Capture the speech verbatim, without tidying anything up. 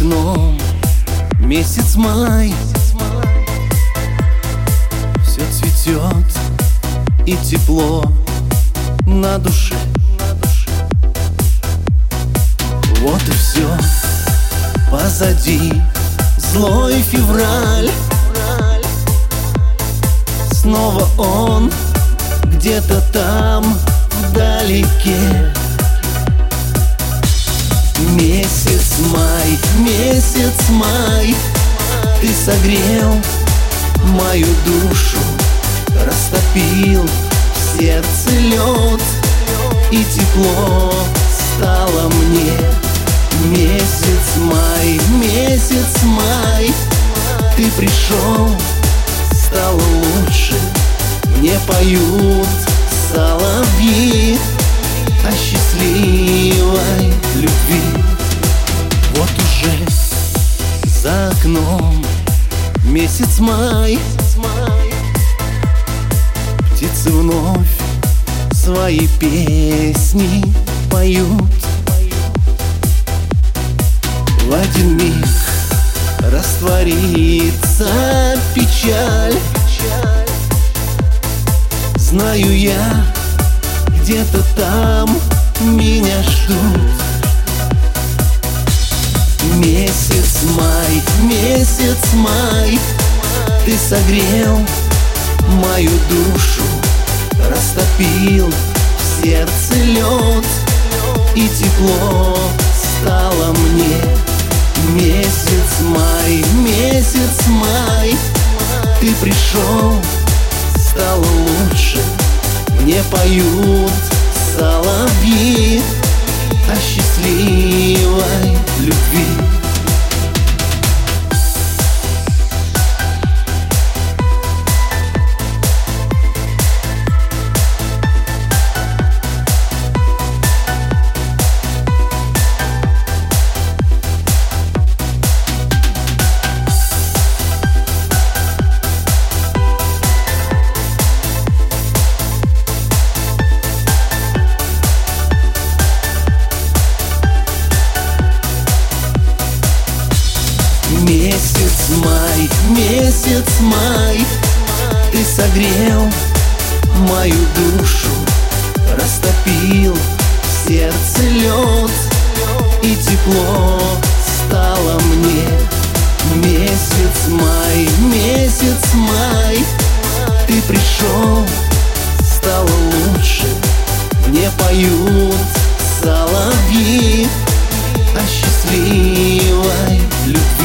окном месяц май, все цветет и тепло на душе. Вот и все позади, злой февраль. Снова он где-то там вдалеке. Месяц май, месяц май, ты согрел мою душу, растопил в сердце лед, и тепло стало мне. Месяц май, месяц май, ты пришел, стало лучше, мне поют соловьи о счастливой любви. Вот уже за окном месяц май, птицы вновь свои песни поют. В один миг растворится печаль. Знаю я, где-то там меня ждут. Месяц май, месяц май, ты согрел мою душу, растопил в сердце лед, и тепло стало мне. Месяц май, месяц май, ты пришел, стало лучше, мне поют соловьи о счастливой любви. Месяц май, месяц май, ты согрел мою душу, растопил в сердце лед, и тепло стало мне. Месяц май, месяц май, ты пришел, стало лучше, мне поют соловьи о счастливой любви.